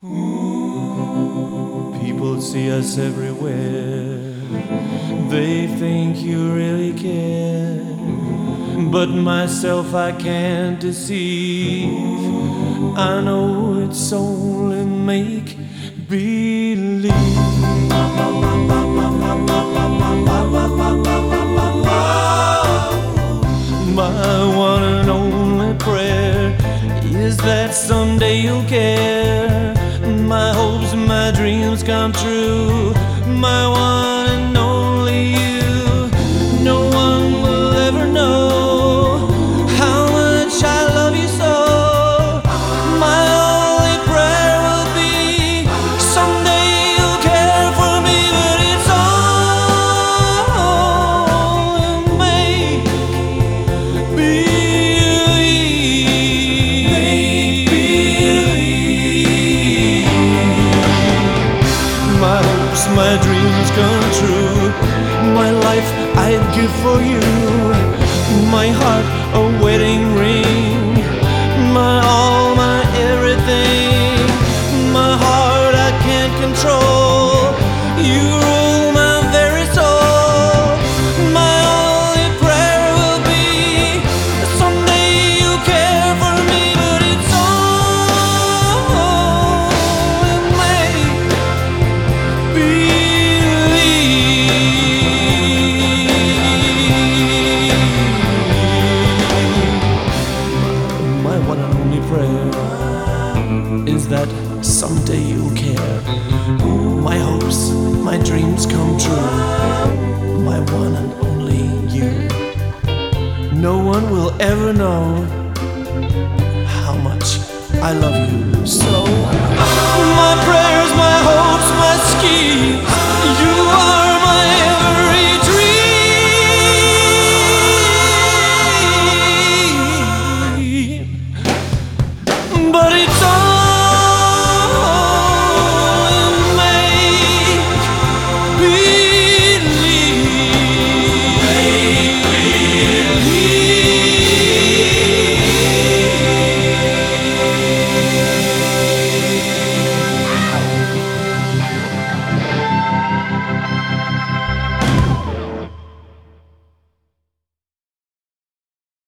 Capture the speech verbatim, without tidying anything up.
People see us everywhere. They think you really care. But myself I can't deceive. I know it's only make believe. My one and only prayer is that someday you'll care. My hopes and my dreams come true. My one and only you. No one will ever know how much I love you so. My only prayer will be someday you'll care for me, but it's all in make believe. My hopes, my dreams come true. My life I'd give for you. My heart a wedding ring. My all, my everything. My heart I can't control. You rule my very soul. My only prayer will be someday you'll care for me, but it's all in make believe. My one and only prayer is that someday you'll care. My hopes, my dreams come true. My one and only you. No one will ever know how much I love you so.